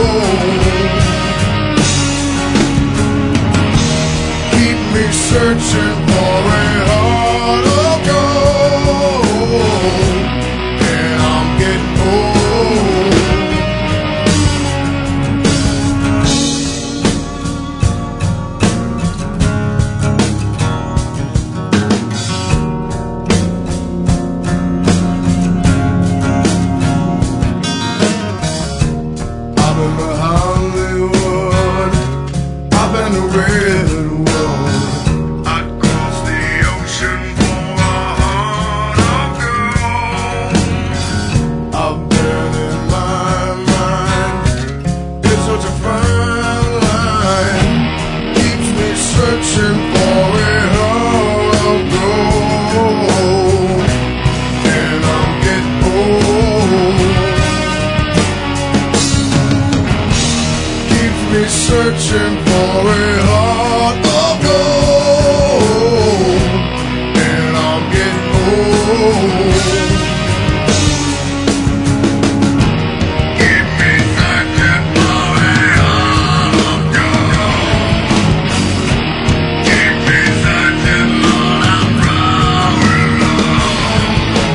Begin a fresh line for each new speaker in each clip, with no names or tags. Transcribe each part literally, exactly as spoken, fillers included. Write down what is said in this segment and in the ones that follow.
Keep me searching for a heart of gold, and I'm getting old. I've been to Hollywood, I've been to Redwood, I'd cross the ocean for a heart of gold. I've been in my mind, it's such a fine line, keeps me searching for a heart of gold, and I'm getting old. Me searching for a heart of gold, and I'm getting old. Keep me searching for a heart of gold. Keep me searching, Lord, I'm growing old.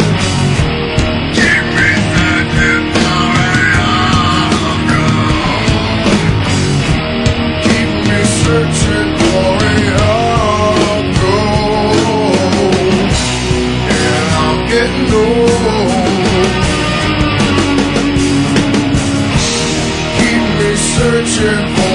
Keep me searching for a heart of gold. Searching for a heart of gold, and I'm getting old. Keep me searching for